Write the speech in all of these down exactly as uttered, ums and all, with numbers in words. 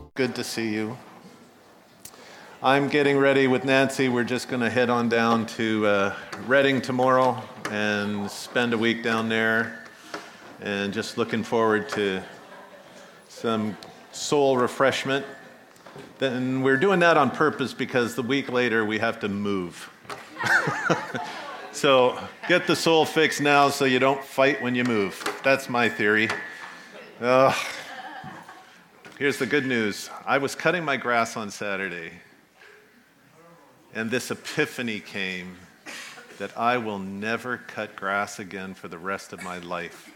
Good to see you. I'm getting ready with Nancy. We're just going to head on down to uh, Reading tomorrow and spend a week down there, and just looking forward to some soul refreshment. Then we're doing that on purpose because the week later we have to move. So get the soul fixed now so you don't fight when you move. That's my theory. Uh, here's the good news. I was cutting my grass on Saturday, and this epiphany came that I will never cut grass again for the rest of my life.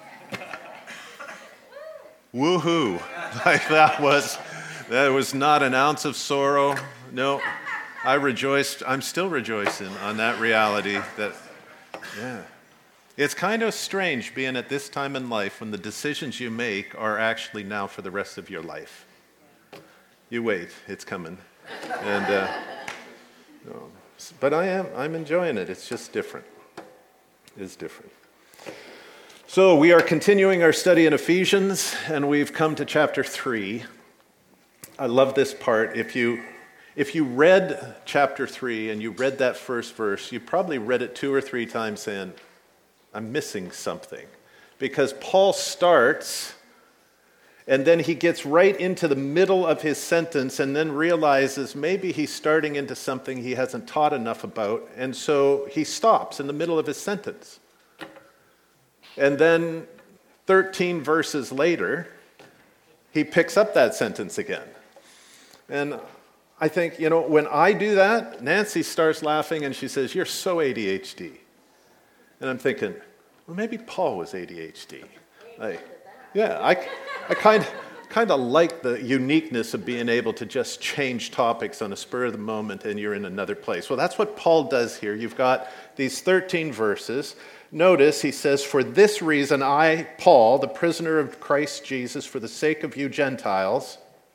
Woohoo! Like that was, that was not an ounce of sorrow. No, I rejoiced. I'm still rejoicing on that reality that, yeah. It's kind of strange being at this time in life when the decisions you make are actually now for the rest of your life. You wait, it's coming. And, uh, no. But I am, I'm enjoying it. It's just different. It's different. So we are continuing our study in Ephesians, and we've come to chapter three. I love this part. If you if you read chapter three and you read that first verse, you probably read it two or three times saying, I'm missing something. Because Paul starts, and then he gets right into the middle of his sentence and then realizes maybe he's starting into something he hasn't taught enough about, and so he stops in the middle of his sentence. And then thirteen verses later, he picks up that sentence again. And I think, you know, when I do that, Nancy starts laughing and she says, you're so A D H D. And I'm thinking, well, maybe Paul was A D H D. Like, yeah, I, I kind, kind of like the uniqueness of being able to just change topics on a spur of the moment and you're in another place. Well, that's what Paul does here. You've got these thirteen verses. Notice he says, for this reason I, Paul, the prisoner of Christ Jesus, for the sake of you Gentiles,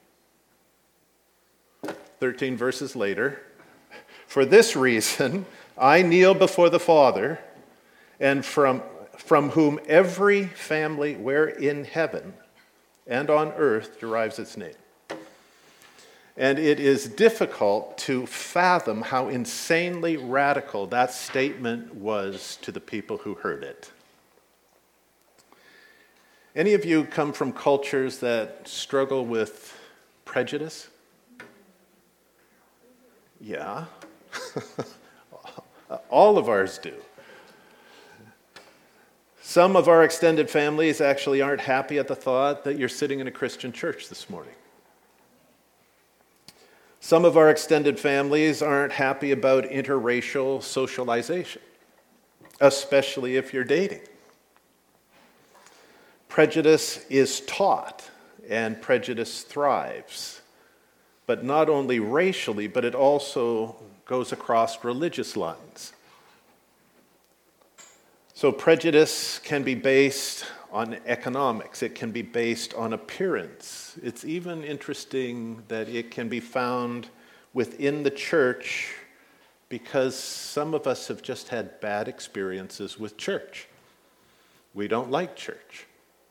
thirteen verses later, for this reason I kneel before the Father, and from, from whom every family where in heaven and on earth derives its name. And it is difficult to fathom how insanely radical that statement was to the people who heard it. Any of you come from cultures that struggle with prejudice? Yeah. All of ours do. Some of our extended families actually aren't happy at the thought that you're sitting in a Christian church this morning. Some of our extended families aren't happy about interracial socialization, especially if you're dating. Prejudice is taught, and prejudice thrives, but not only racially, but it also goes across religious lines. So prejudice can be based on economics. It can be based on appearance. It's even interesting that it can be found within the church because some of us have just had bad experiences with church. We don't like church.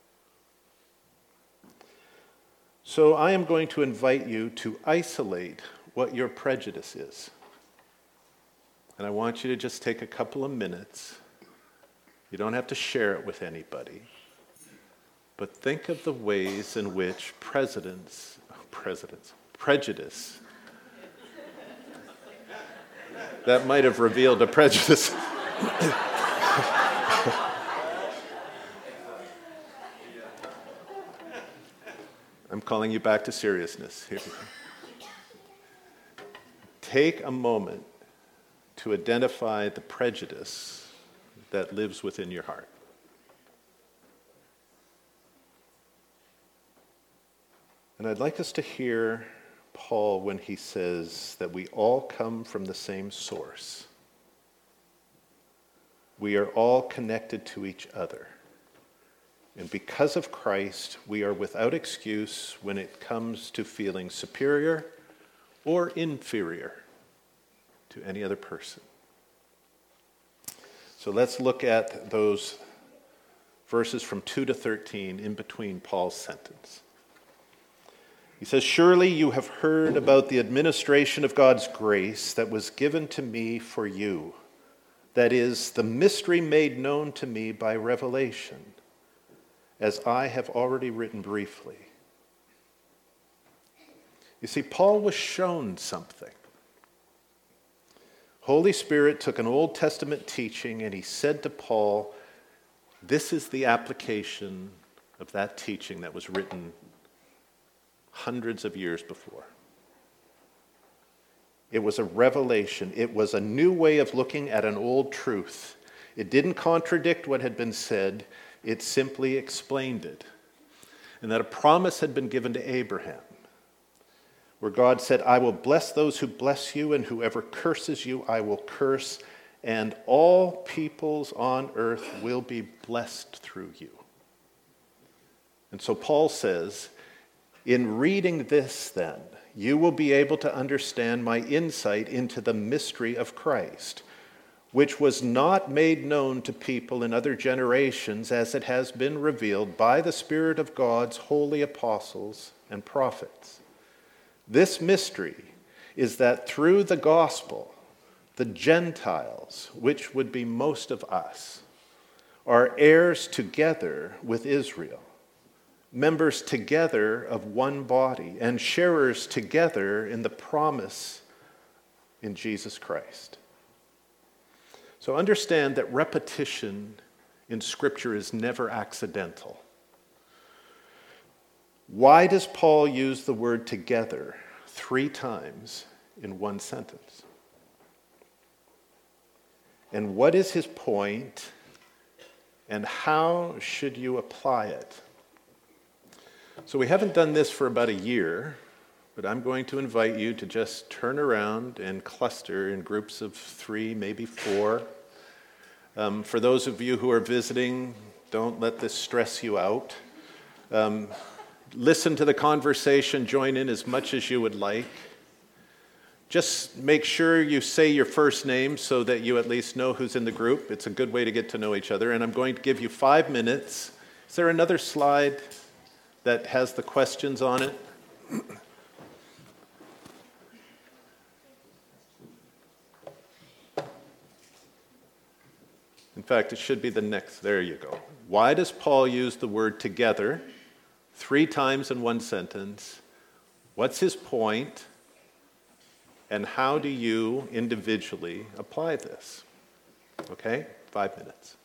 So I am going to invite you to isolate what your prejudice is. And I want you to just take a couple of minutes. You don't have to share it with anybody. But think of the ways in which presidents, presidents, prejudice, that might have revealed a prejudice. I'm calling you back to seriousness. Here we go. Take a moment to identify the prejudice that lives within your heart. And I'd like us to hear Paul when he says that we all come from the same source. We are all connected to each other. And because of Christ, we are without excuse when it comes to feeling superior or inferior to any other person. So let's look at those verses from two to thirteen in between Paul's sentence. He says, "Surely you have heard about the administration of God's grace that was given to me for you. That is, the mystery made known to me by revelation, as I have already written briefly." You see, Paul was shown something. Holy Spirit took an Old Testament teaching and he said to Paul, this is the application of that teaching that was written hundreds of years before. It was a revelation. It was a new way of looking at an old truth. It didn't contradict what had been said. It simply explained it. And that a promise had been given to Abraham, where God said, "I will bless those who bless you, and whoever curses you, I will curse, and all peoples on earth will be blessed through you." And so Paul says, in reading this then, you will be able to understand my insight into the mystery of Christ, which was not made known to people in other generations as it has been revealed by the Spirit of God's holy apostles and prophets. This mystery is that through the gospel, the Gentiles, which would be most of us, are heirs together with Israel, members together of one body, and sharers together in the promise in Jesus Christ. So understand that repetition in Scripture is never accidental. Why does Paul use the word together three times in one sentence? And what is his point, and how should you apply it? So we haven't done this for about a year, but I'm going to invite you to just turn around and cluster in groups of three, maybe four. Um, for those of you who are visiting, don't let this stress you out. Um, listen to the conversation, join in as much as you would like. Just make sure you say your first name so that you at least know who's in the group. It's a good way to get to know each other. And I'm going to give you five minutes. Is there another slide that has the questions on it? In fact, it should be the next. There you go. Why does Paul use the word together three times in one sentence? What's his point? And how do you individually apply this? Okay, five minutes.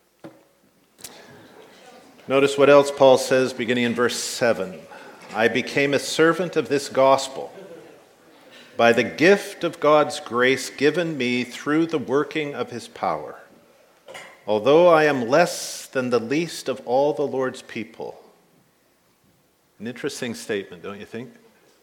Notice what else Paul says beginning in verse seven. "I became a servant of this gospel by the gift of God's grace given me through the working of his power. Although I am less than the least of all the Lord's people." An interesting statement, don't you think?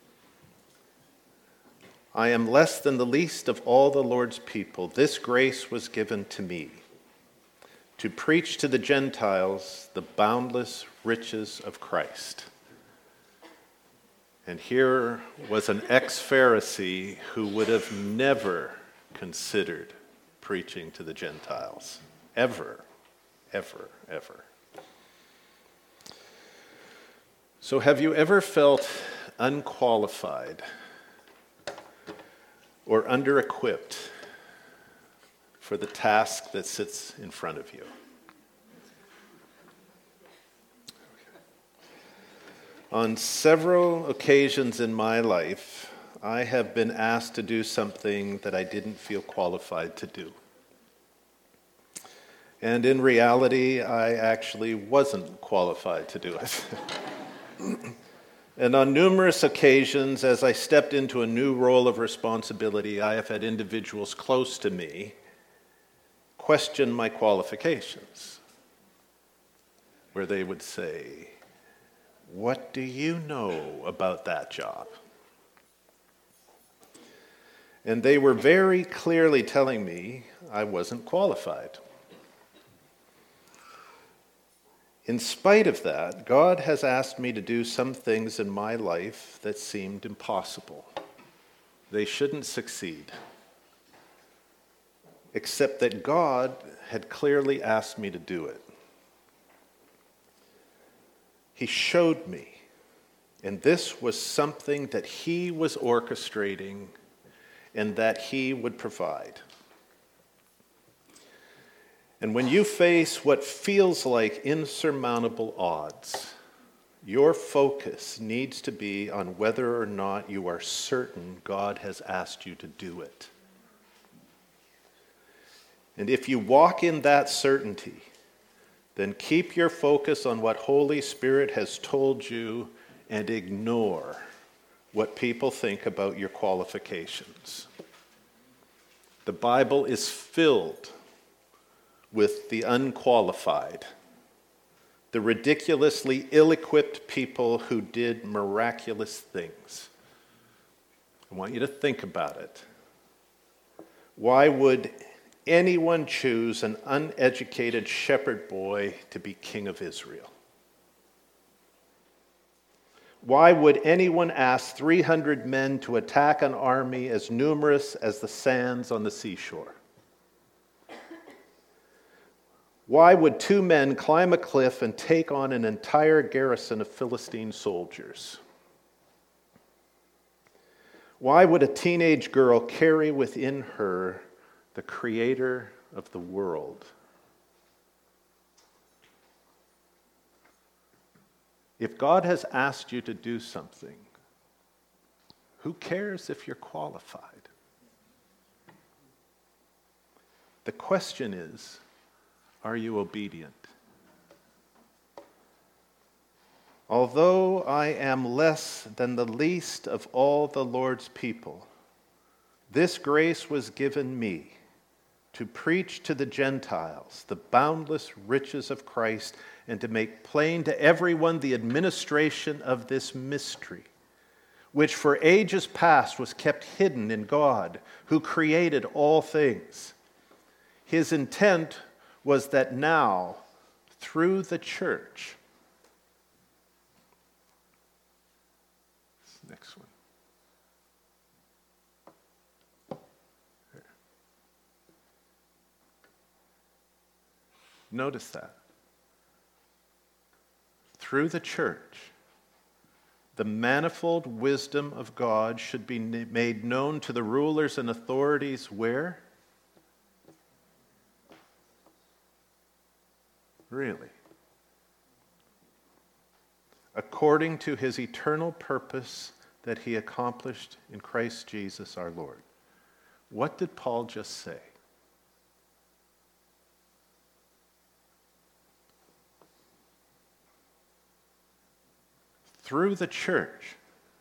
"I am less than the least of all the Lord's people. This grace was given to me, to preach to the Gentiles the boundless riches of Christ." And here was an ex-Pharisee who would have never considered preaching to the Gentiles. Ever, ever, ever. So have you ever felt unqualified or under-equipped for the task that sits in front of you? On several occasions in my life, I have been asked to do something that I didn't feel qualified to do. And in reality, I actually wasn't qualified to do it. And on numerous occasions, as I stepped into a new role of responsibility, I have had individuals close to me question my qualifications, where they would say, "What do you know about that job?" And they were very clearly telling me I wasn't qualified. In spite of that, God has asked me to do some things in my life that seemed impossible. They shouldn't succeed. Except that God had clearly asked me to do it. He showed me And this was something that he was orchestrating and that he would provide. And when you face what feels like insurmountable odds, your focus needs to be on whether or not you are certain God has asked you to do it. And if you walk in that certainty, then keep your focus on what Holy Spirit has told you and ignore what people think about your qualifications. The Bible is filled with the unqualified, the ridiculously ill-equipped people who did miraculous things. I want you to think about it. Why would anyone choose an uneducated shepherd boy to be king of Israel? Why would anyone ask three hundred men to attack an army as numerous as the sands on the seashore? Why would two men climb a cliff and take on an entire garrison of Philistine soldiers? Why would a teenage girl carry within her the creator of the world? If God has asked you to do something, who cares if you're qualified? The question is, are you obedient? Although I am less than the least of all the Lord's people, this grace was given me to preach to the Gentiles the boundless riches of Christ and to make plain to everyone the administration of this mystery, which for ages past was kept hidden in God, who created all things. His intent was that now, through the church, next one. Here. Notice that. Through the church, the manifold wisdom of God should be made known to the rulers and authorities where? Really? According to his eternal purpose that he accomplished in Christ Jesus our Lord. What did Paul just say? Through the church,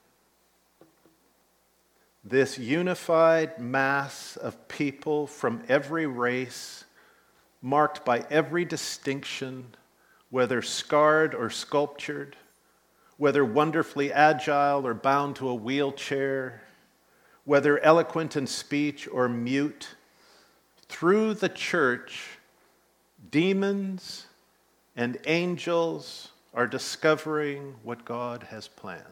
this unified mass of people from every race, marked by every distinction, whether scarred or sculptured, whether wonderfully agile or bound to a wheelchair, whether eloquent in speech or mute, through the church, demons and angels are discovering what God has planned.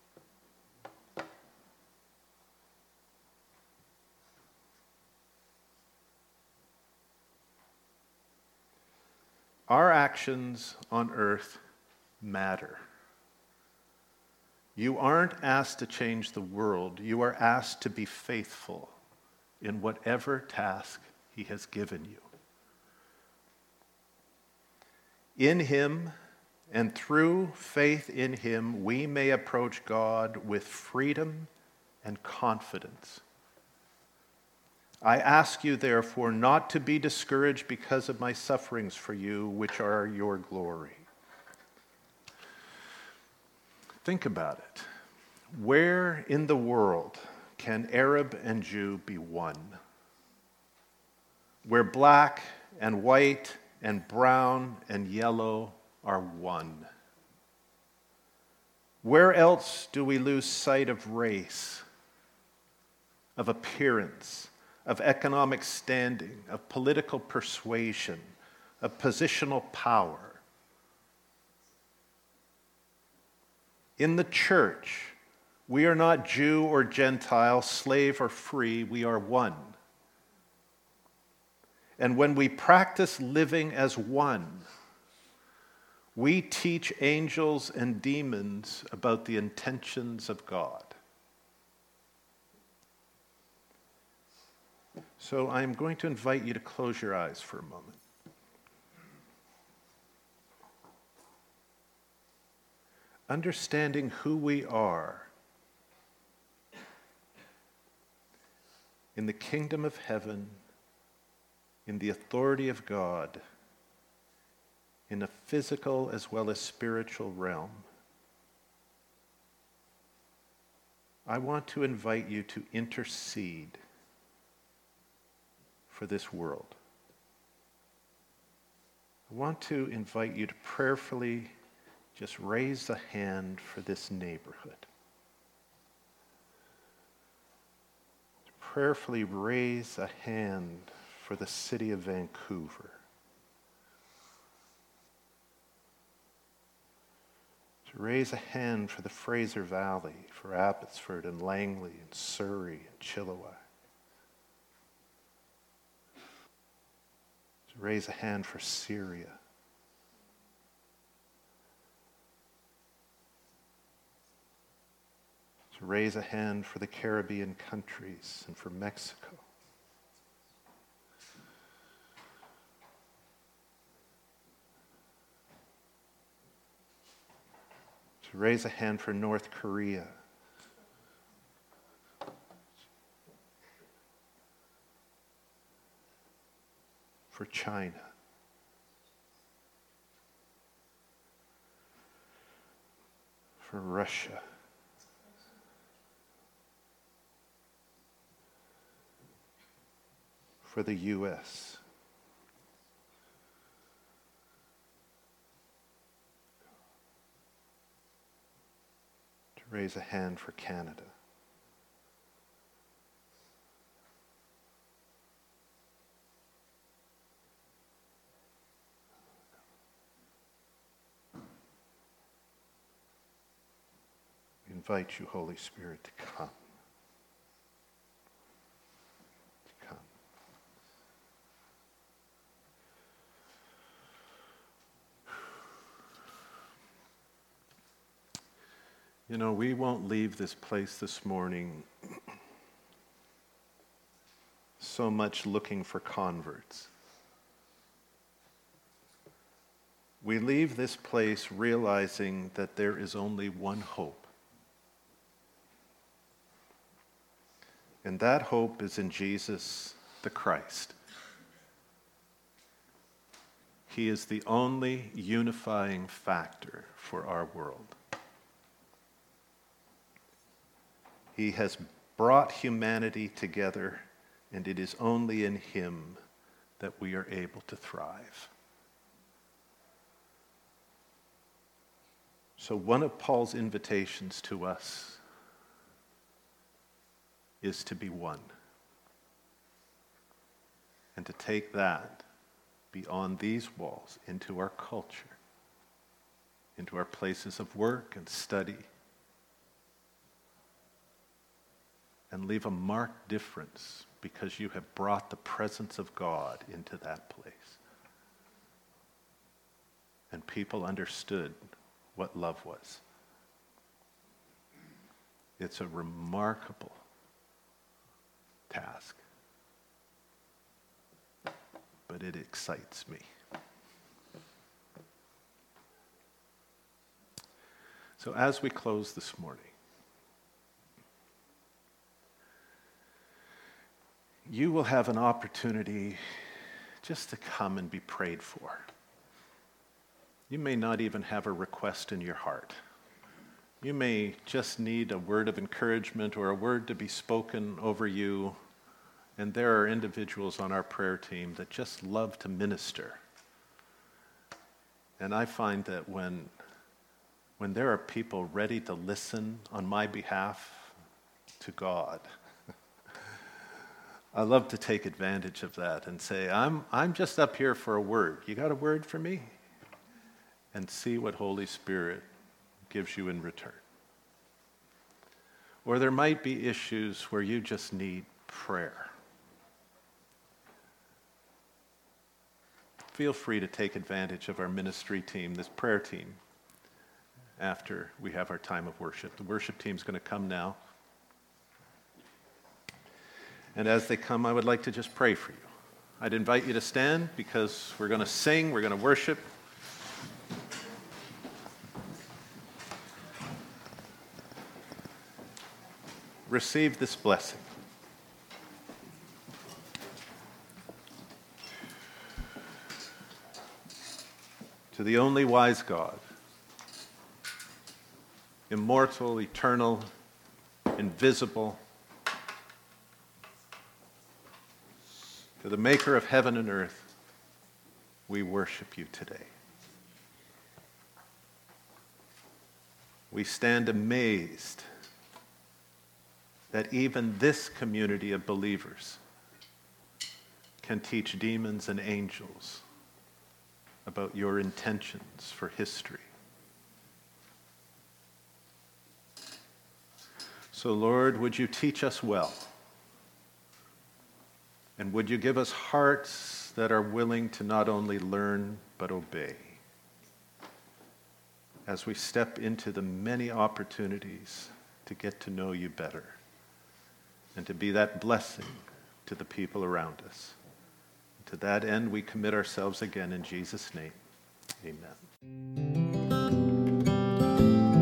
Our actions on earth matter. You aren't asked to change the world. You are asked to be faithful in whatever task he has given you. In him and through faith in him, we may approach God with freedom and confidence. I ask you, therefore, not to be discouraged because of my sufferings for you, which are your glory. Think about it. Where in the world can Arab and Jew be one? Where black and white and brown and yellow are one. Where else do we lose sight of race, of appearance, of economic standing, of political persuasion, of positional power? In the church, we are not Jew or Gentile, slave or free, we are one. And when we practice living as one, We teach angels and demons about the intentions of God. So I'm going to invite you to close your eyes for a moment. Understanding who we are in the kingdom of heaven, in the authority of God, in a physical as well as spiritual realm, I want to invite you to intercede for this world. I want to invite you to prayerfully just raise a hand for this neighborhood. To prayerfully raise a hand for the city of Vancouver. To raise a hand for the Fraser Valley, for Abbotsford and Langley and Surrey and Chilliwack. To raise a hand for Syria. To raise a hand for the Caribbean countries and for Mexico. To raise a hand for North Korea. For China. For Russia. For the U S. To raise a hand for Canada. We invite you, Holy Spirit, to come. You know, we won't leave this place this morning so much looking for converts. We leave this place realizing that there is only one hope. And that hope is in Jesus the Christ. He is the only unifying factor for our world. He has brought humanity together, and it is only in him that we are able to thrive. So one of Paul's invitations to us is to be one, and to take that beyond these walls into our culture, into our places of work and study, and leave a marked difference because you have brought the presence of God into that place. And people understood what love was. It's a remarkable task, but it excites me. So as we close this morning, you will have an opportunity just to come and be prayed for. You may not even have a request in your heart. You may just need a word of encouragement or a word to be spoken over you. And there are individuals on our prayer team that just love to minister. And I find that when, when there are people ready to listen on my behalf to God, I love to take advantage of that and say, I'm, I'm just up here for a word. You got a word for me? And see what Holy Spirit gives you in return. Or there might be issues where you just need prayer. feel free to take advantage of our ministry team, this prayer team, after we have our time of worship. The worship team is going to come now. And as they come, I would like to just pray for you. I'd invite you to stand because we're going to sing, we're going to worship. Receive this blessing. To the only wise God, immortal, eternal, invisible, to the maker of heaven and earth, we worship you today. We stand amazed that even this community of believers can teach demons and angels about your intentions for history. So, Lord, would you teach us well? And would you give us hearts that are willing to not only learn, but obey, as we step into the many opportunities to get to know you better and to be that blessing to the people around us. To that end, we commit ourselves again in Jesus' name. Amen.